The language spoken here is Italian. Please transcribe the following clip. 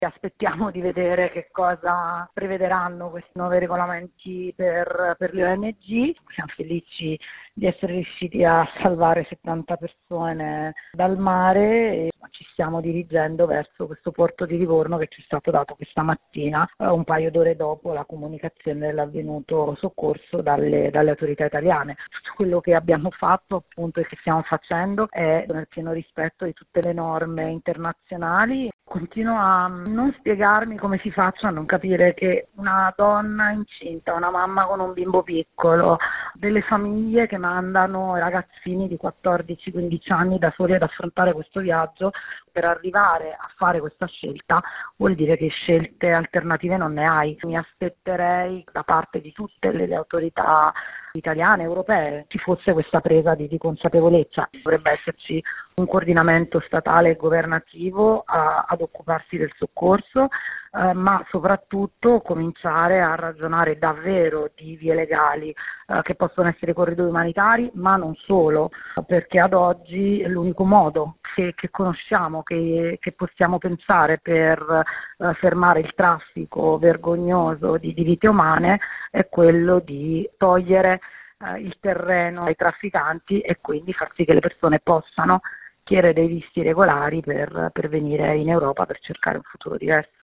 Aspettiamo di vedere che cosa prevederanno questi nuovi regolamenti per le ONG. Siamo felici di essere riusciti a salvare 70 persone dal mare e ci stiamo dirigendo verso questo porto di Livorno che ci è stato dato questa mattina, un paio d'ore dopo la comunicazione dell'avvenuto soccorso dalle autorità italiane. Tutto quello che abbiamo fatto appunto e che stiamo facendo è nel pieno rispetto di tutte le norme internazionali. Continuo a non spiegarmi come si faccia a non capire che una donna incinta, una mamma con un bimbo piccolo, delle famiglie che mandano ragazzini di 14-15 anni da soli ad affrontare questo viaggio per arrivare a fare questa scelta, vuol dire che scelte alternative non ne hai. Mi aspetterei da parte di tutte le autorità italiane, europee, ci fosse questa presa di consapevolezza. Dovrebbe esserci un coordinamento statale e governativo ad occuparsi del soccorso, ma soprattutto cominciare a ragionare davvero di vie legali che possono essere corridoi umanitari, ma non solo, perché ad oggi è l'unico modo che conosciamo, che possiamo pensare per fermare il traffico vergognoso di vite umane è quello di togliere il terreno ai trafficanti e quindi far sì che le persone possano chiedere dei visti regolari per venire in Europa per cercare un futuro diverso.